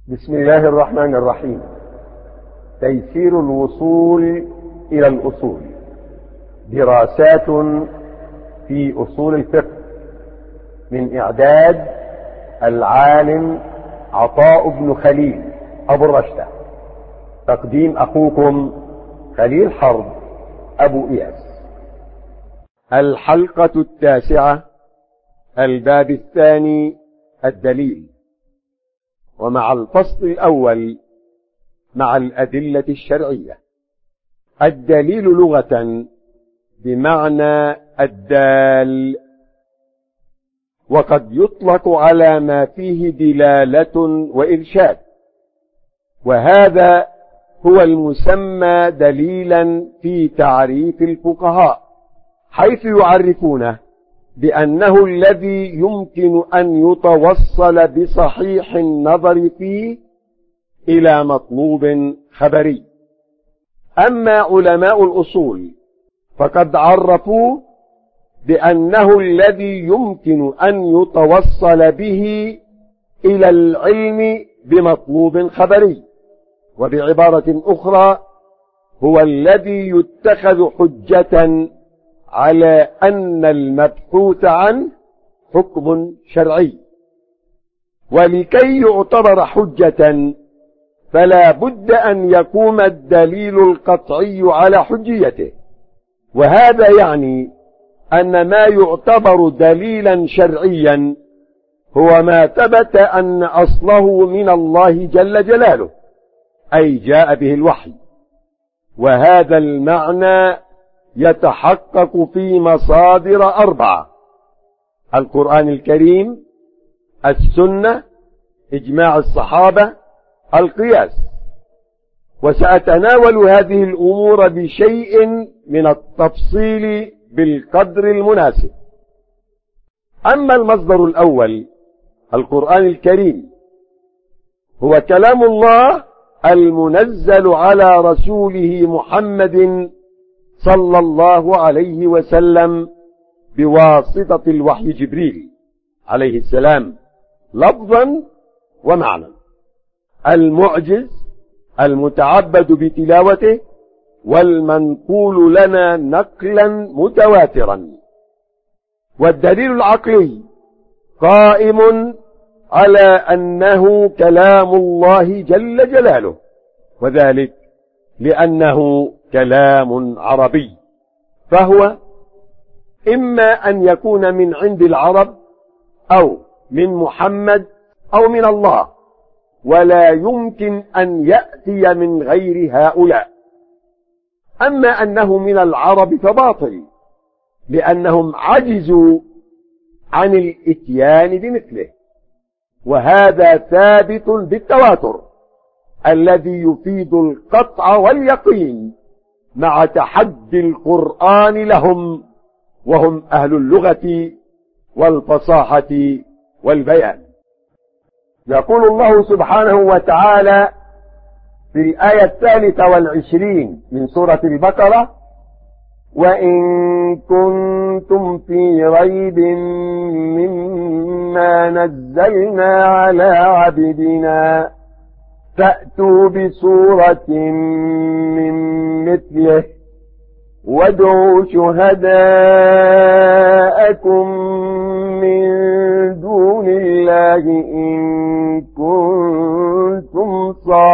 بسم الله الرحمن الرحيم. تيسير الوصول إلى الأصول، دراسات في أصول الفقه، من إعداد العالم عطاء بن خليل أبو الرشدة، تقديم أخوكم خليل حرب أبو إياس. الحلقة 9، الباب الثاني، الدليل. ومع الفصل الأول مع الأدلة الشرعية. الدليل لغة بمعنى الدال، وقد يطلق على ما فيه دلالة وإرشاد، وهذا هو المسمى دليلا في تعريف الفقهاء، حيث يعرفونه بأنه الذي يمكن أن يتوصل بصحيح النظر فيه إلى مطلوب خبري. أما علماء الأصول فقد عرفوه بأنه الذي يمكن أن يتوصل به إلى العلم بمطلوب خبري، وبعبارة أخرى هو الذي يتخذ حجة على أن المبحوث عنه حكم شرعي. ولكي يعتبر حجة فلا بد أن يقوم الدليل القطعي على حجيته، وهذا يعني أن ما يعتبر دليلا شرعيا هو ما ثبت أن أصله من الله جل جلاله، أي جاء به الوحي. وهذا المعنى يتحقق في مصادر 4: القرآن الكريم، السنة، إجماع الصحابة، القياس. وسأتناول هذه الأمور بشيء من التفصيل بالقدر المناسب. أما المصدر الأول، القرآن الكريم، هو كلام الله المنزل على رسوله محمد صلى الله عليه وسلم بواسطة الوحي جبريل عليه السلام، لفظا ومعنى، المعجز المتعبد بتلاوته، والمنقول لنا نقلا متواترا. والدليل العقلي قائم على أنه كلام الله جل جلاله، وذلك لأنه كلام عربي، فهو إما أن يكون من عند العرب، أو من محمد، أو من الله، ولا يمكن أن يأتي من غير هؤلاء. أما أنه من العرب فباطل، لأنهم عجزوا عن الإتيان بمثله، وهذا ثابت بالتواتر الذي يفيد القطع واليقين مع تحدي القرآن لهم، وهم أهل اللغة والفصاحة والبيان. يقول الله سبحانه وتعالى في الآية 23 من سورة البقرة: وإن كنتم في ريب مما نزلنا على عبدنا فأتوا بسورة من مثله وادعوا شهداءكم من دون الله إن كنتم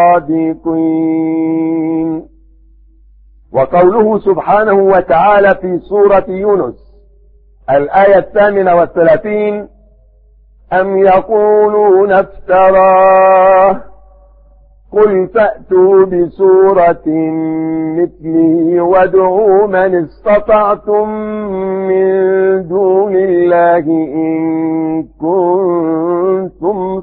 صادقين. وقوله سبحانه وتعالى في سورة يونس الآية 38: أم يقولون افتراه قل فأتوا بسورة مثله وادعوا من استطعتم من دون الله إن كنتم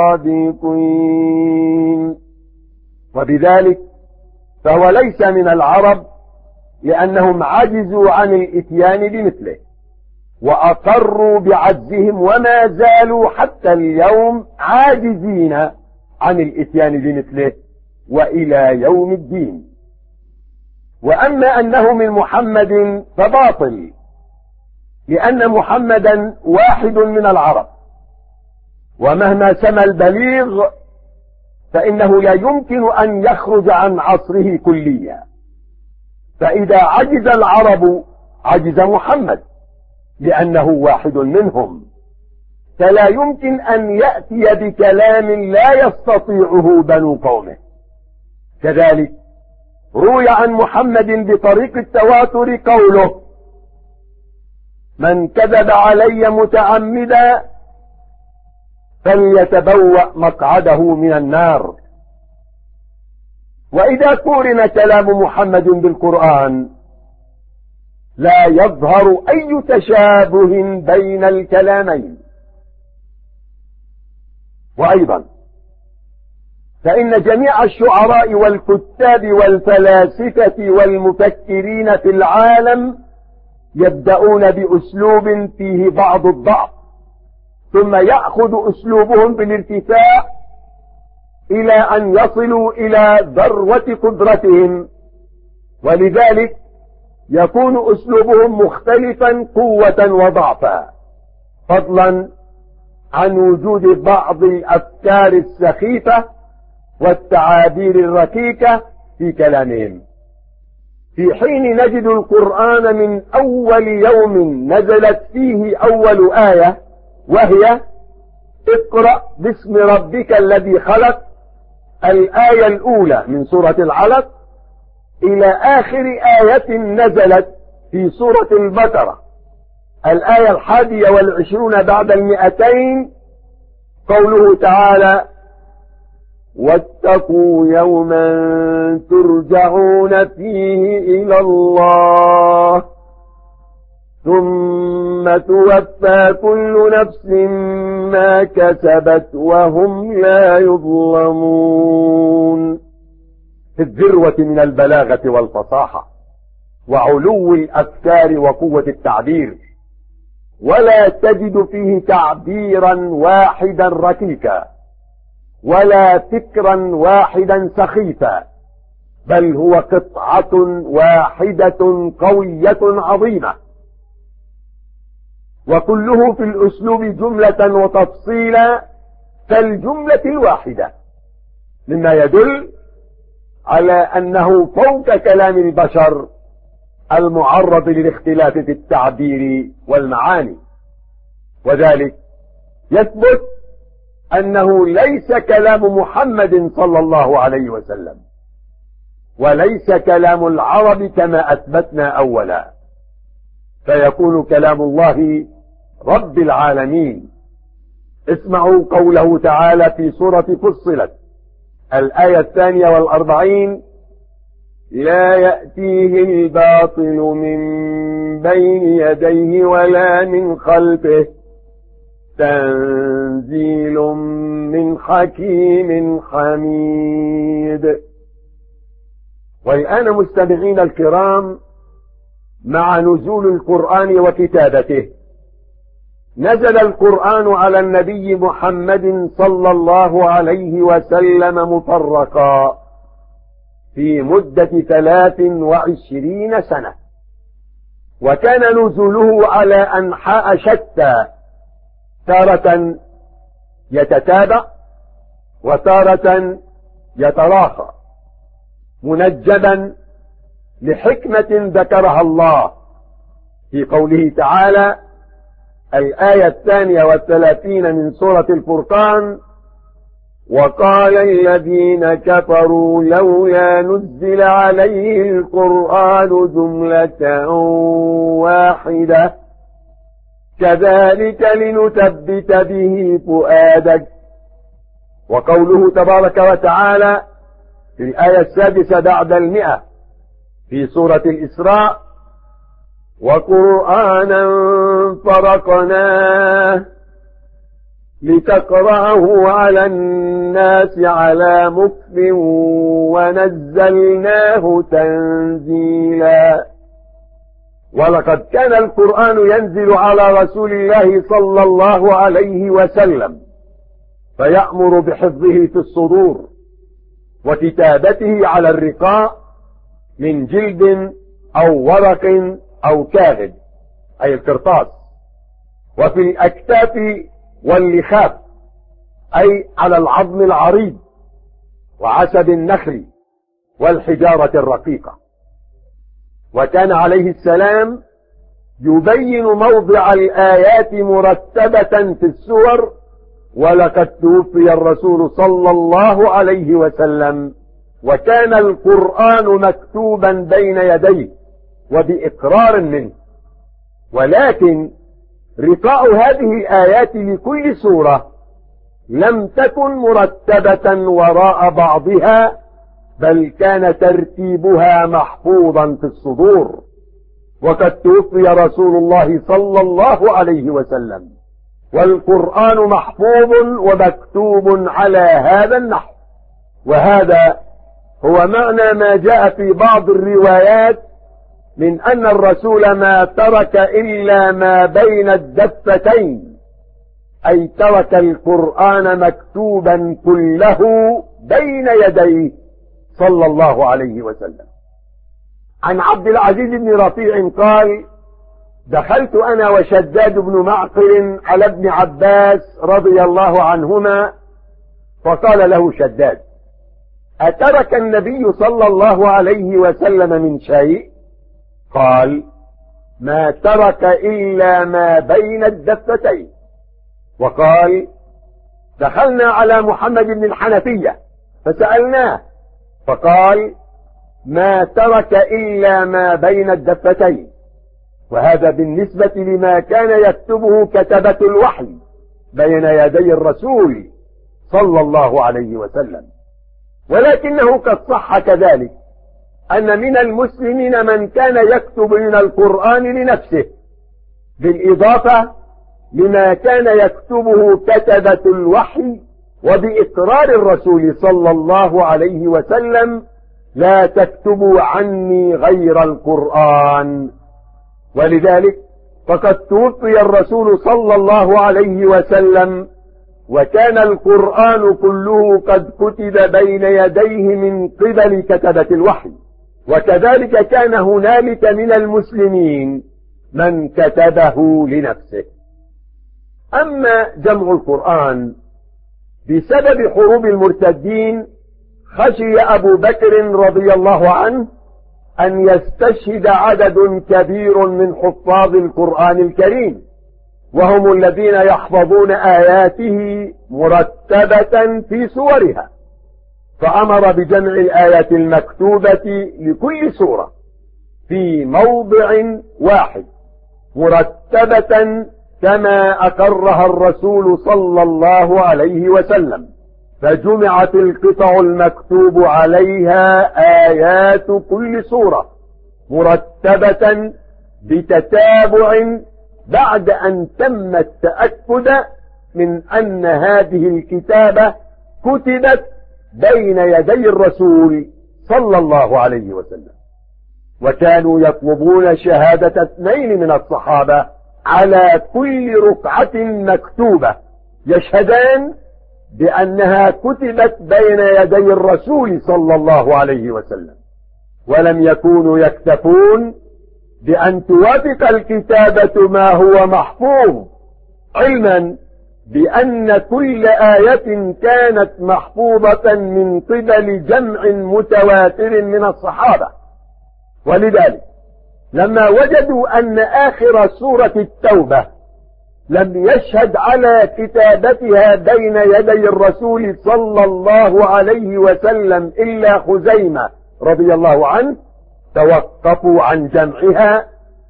صادقين. وبذلك فهو ليس من العرب، لأنهم عجزوا عن الإتيان بمثله، وأقروا بعجزهم وما زالوا حتى اليوم عاجزين عن الإتيان بمثله وإلى يوم الدين. وأما أنه من محمد فباطل، لأن محمدا واحد من العرب، ومهما سمى البليغ فإنه لا يمكن أن يخرج عن عصره كليا. فإذا عجز العرب عجز محمد لأنه واحد منهم، فلا يمكن أن يأتي بكلام لا يستطيعه بنو قومه. كذلك روي عن محمد بطريق التواتر قوله: من كذب علي متعمدا فليتبوأ مقعده من النار. وإذا قورن كلام محمد بالقرآن لا يظهر أي تشابه بين الكلامين. وأيضا فإن جميع الشعراء والكتاب والفلاسفة والمفكرين في العالم يبدأون بأسلوب فيه بعض الضعف، ثم يأخذ أسلوبهم بالارتفاع إلى أن يصلوا إلى ذروة قدرتهم، ولذلك يكون أسلوبهم مختلفا قوة وضعفا، فضلا عن وجود بعض الأفكار السخيفة والتعابير الركيكة في كلامهم. في حين نجد القرآن من أول يوم نزلت فيه أول آية، وهي اقرأ باسم ربك الذي خلق، الآية الأولى من سورة العلق، إلى آخر آية نزلت في سورة البقرة الآية 21 بعد 200، قوله تعالى: واتقوا يوما ترجعون فيه إلى الله ثم توفى كل نفس ما كسبت وهم لا يظلمون. في الذروة من البلاغة والفصاحة وعلو الأفكار وقوة التعبير، ولا تجد فيه تعبيرا واحدا ركيكا ولا فكرا واحدا سخيفا، بل هو قطعة واحدة قوية عظيمة، وكله في الأسلوب جملة وتفصيلا كالجملة الواحدة، مما يدل على أنه فوق كلام البشر المعرض للاختلاف في التعبير والمعاني. وذلك يثبت أنه ليس كلام محمد صلى الله عليه وسلم، وليس كلام العرب كما أثبتنا أولا، فيكون كلام الله رب العالمين. اسمعوا قوله تعالى في سورة فصلت الآية 42: لا يأتيه الباطل من بين يديه ولا من خلفه تنزيل من حكيم حميد. والآن مستمعين الكرام، مع نزول القرآن وكتابته، نزل القرآن على النبي محمد صلى الله عليه وسلم مفرقا في مدة 23 سنة، وكان نزوله على أنحاء شتى، تارة يتتابع وتارة يتراخى، منجبا لحكمة ذكرها الله في قوله تعالى الآية 32 من سورة الفرقان: وقال الذين كفروا لولا نزل عليه القرآن جملة واحدة كذلك لنثبت به فؤادك. وقوله تبارك وتعالى في الآية 6 بعد 100 في سورة الإسراء: وقرآنا فرقناه لتقرأه على الناس على مكث ونزلناه تنزيلا. ولقد كان القرآن ينزل على رسول الله صلى الله عليه وسلم، فيأمر بحفظه في الصدور وكتابته على الرقاء من جلد أو ورق أو كاغد أي القرطاس، وفي الأكتاف واللخاف أي على العظم العريض، وعسب النخل والحجارة الرقيقة. وكان عليه السلام يبين موضع الآيات مرتبة في السور، ولقد توفي الرسول صلى الله عليه وسلم وكان القرآن مكتوبا بين يديه وبإقرار منه. ولكن رقاء هذه الآيات لكل سورة لم تكن مرتبة وراء بعضها، بل كان ترتيبها محفوظا في الصدور. وقد توفي رسول الله صلى الله عليه وسلم والقرآن محفوظ ومكتوب على هذا النحو. وهذا هو معنى ما جاء في بعض الروايات من أن الرسول ما ترك إلا ما بين الدفتين، أي ترك القرآن مكتوبا كله بين يديه صلى الله عليه وسلم. عن عبد العزيز بن رفيع قال: دخلت أنا وشداد بن معقل على ابن عباس رضي الله عنهما، فقال له شداد: أترك النبي صلى الله عليه وسلم من شيء؟ قال: ما ترك إلا ما بين الدفتين. وقال: دخلنا على محمد بن الحنفية فسألناه فقال: ما ترك إلا ما بين الدفتين. وهذا بالنسبة لما كان يكتبه كتبة الوحي بين يدي الرسول صلى الله عليه وسلم. ولكنه قد صح كذلك أن من المسلمين من كان يكتب من القرآن لنفسه، بالإضافة لما كان يكتبه كتبة الوحي وبإقرار الرسول صلى الله عليه وسلم: لا تكتبوا عني غير القرآن. ولذلك فقد توفي الرسول صلى الله عليه وسلم وكان القرآن كله قد كتب بين يديه من قبل كتبة الوحي. وكذلك كان هنالك من المسلمين من كتبه لنفسه. أما جمع القرآن بسبب حروب المرتدين، خشي أبو بكر رضي الله عنه أن يستشهد عدد كبير من حفاظ القرآن الكريم، وهم الذين يحفظون آياته مرتبة في سورها، فأمر بجمع الآيات المكتوبة لكل سورة في موضع واحد مرتبة كما أقرها الرسول صلى الله عليه وسلم، فجمعت القطع المكتوب عليها آيات كل سورة مرتبة بتتابع بعد أن تم التأكد من أن هذه الكتابة كتبت بين يدي الرسول صلى الله عليه وسلم. وكانوا يطلبون شهادة 2 من الصحابة على كل رقعة مكتوبة، يشهدان بأنها كتبت بين يدي الرسول صلى الله عليه وسلم. ولم يكونوا يكتفون بأن توافق الكتابة ما هو محفوظ، علما بأن كل آية كانت محفوظة من قبل جمع متواتر من الصحابة. ولذلك لما وجدوا أن آخر سورة التوبة لم يشهد على كتابتها بين يدي الرسول صلى الله عليه وسلم إلا خزيمة رضي الله عنه، توقفوا عن جمعها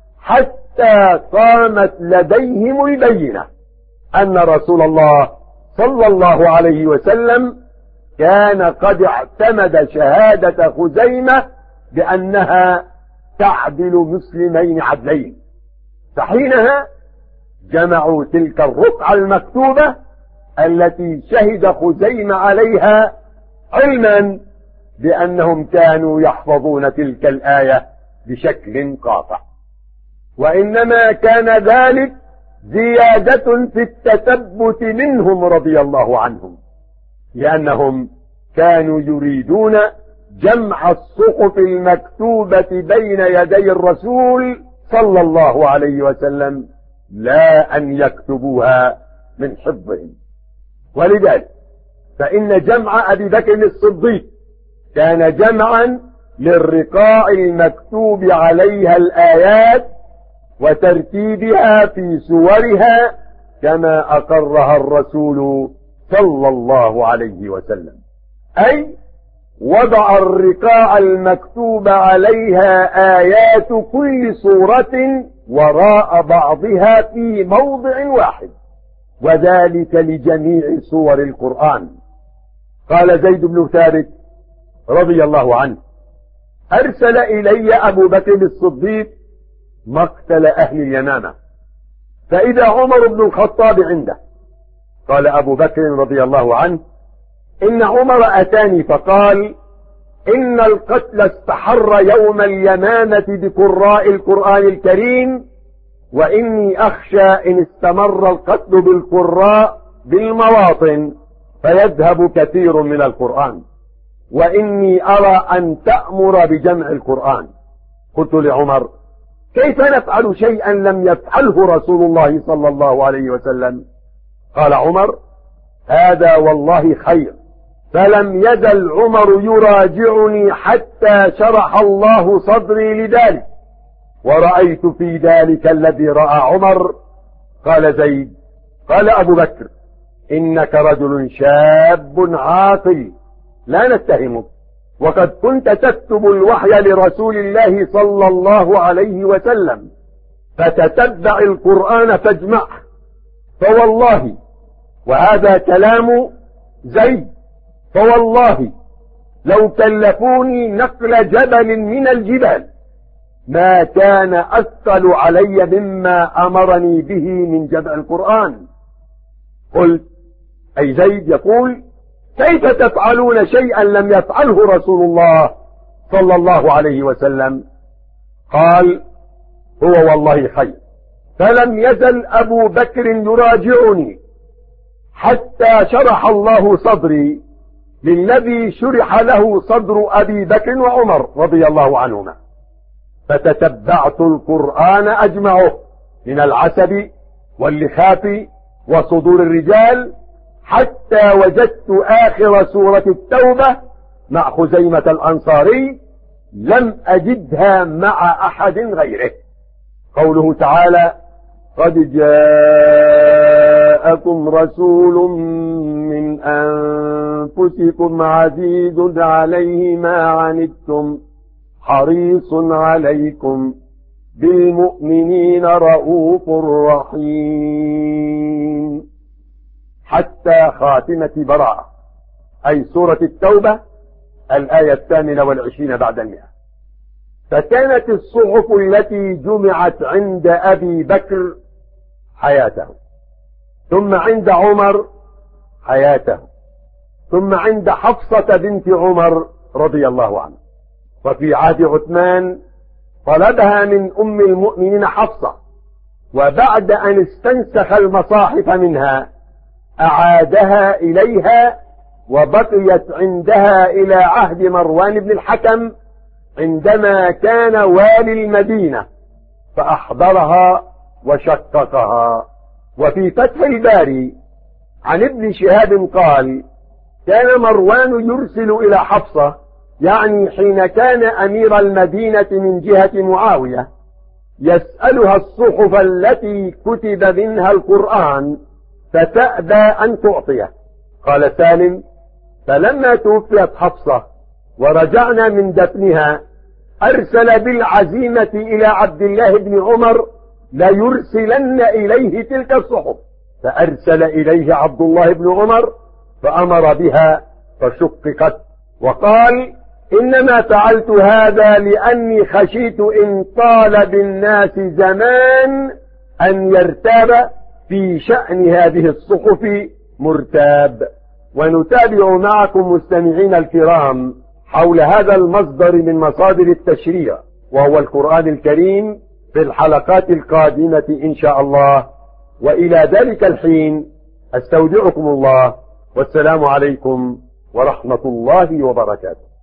حتى قامت لديهم البينة أن رسول الله صلى الله عليه وسلم كان قد اعتمد شهادة خزيمة بأنها تعدل مسلمين عدلين. فحينها جمعوا تلك الرقعة المكتوبة التي شهد خزيمة عليها، علما بأنهم كانوا يحفظون تلك الآية بشكل قاطع. وإنما كان ذلك زيادة في التثبت منهم رضي الله عنهم، لأنهم كانوا يريدون جمع الصحف المكتوبة بين يدي الرسول صلى الله عليه وسلم، لا أن يكتبوها من حفظهم. ولذلك فإن جمع أبي بكر الصديق كان جمعا للرقاع المكتوب عليها الآيات وترتيبها في سورها كما أقرها الرسول صلى الله عليه وسلم، أي وضع الرقاع المكتوب عليها آيات كل سورة وراء بعضها في موضع واحد، وذلك لجميع سور القرآن. قال زيد بن ثابت رضي الله عنه: أرسل إلي أبو بكر الصديق مقتل أهل اليمامة، فإذا عمر بن الخطاب عنده. قال أبو بكر رضي الله عنه: إن عمر أتاني فقال: إن القتل استحر يوم اليمامة بقراء القرآن الكريم، وإني أخشى إن استمر القتل بالقراء بالمواطن فيذهب كثير من القرآن، وإني أرى أن تأمر بجمع القرآن. قلت لعمر: كيف نفعل شيئا لم يفعله رسول الله صلى الله عليه وسلم؟ قال عمر: هذا والله خير. فلم يزل عمر يراجعني حتى شرح الله صدري لذلك، ورأيت في ذلك الذي رأى عمر. قال زيد: قال أبو بكر: إنك رجل شاب عاقل لا نتهمك، وقد كنت تكتب الوحي لرسول الله صلى الله عليه وسلم، فتتبع القرآن فاجمعه. فوالله، وهذا كلام زيد، فوالله لو كلفوني نقل جبل من الجبال ما كان أثقل علي مما أمرني به من جمع القرآن. قلت: أي زيد يقول: كيف تفعلون شيئا لم يفعله رسول الله صلى الله عليه وسلم؟ قال: هو والله خير. فلم يزل أبو بكر يراجعني حتى شرح الله صدري للذي شرح له صدر أبي بكر وعمر رضي الله عنهما، فتتبعت القرآن أجمعه من العسب واللخاف وصدور الرجال حتى وجدت آخر سورة التوبة مع خزيمة الأنصاري، لم أجدها مع أحد غيره. قوله تعالى: قد جاءكم رسول من أنفسكم عزيز عليه ما عنتم حريص عليكم بالمؤمنين رؤوف رحيم، حتى خاتمة براءة، أي سورة التوبة الآية 28 بعد 100. فكانت الصحف التي جمعت عند أبي بكر حياته، ثم عند عمر حياته، ثم عند حفصة بنت عمر رضي الله عنه، وفي عهد عثمان طلبها من أم المؤمنين حفصة، وبعد أن استنسخ المصاحف منها أعادها إليها، وبقيت عندها إلى عهد مروان بن الحكم عندما كان والي المدينة، فأحضرها وشققها. وفي فتح الباري عن ابن شهاب قال: كان مروان يرسل إلى حفصة، يعني حين كان أمير المدينة من جهة معاوية، يسألها الصحف التي كتب منها القرآن فتأبى أن تعطيه. قال سالم: فلما توفيت حفصة ورجعنا من دفنها أرسل بالعزيمة إلى عبد الله بن عمر ليرسلن إليه تلك الصحف، فأرسل إليه عبد الله بن عمر فأمر بها فشققت، وقال: إنما فعلت هذا لأني خشيت إن طال بالناس زمان أن يرتاب في شأن هذه الصحف مرتاب. ونتابع معكم مستمعين الكرام حول هذا المصدر من مصادر التشريع وهو القرآن الكريم في الحلقات القادمة إن شاء الله، وإلى ذلك الحين أستودعكم الله، والسلام عليكم ورحمة الله وبركاته.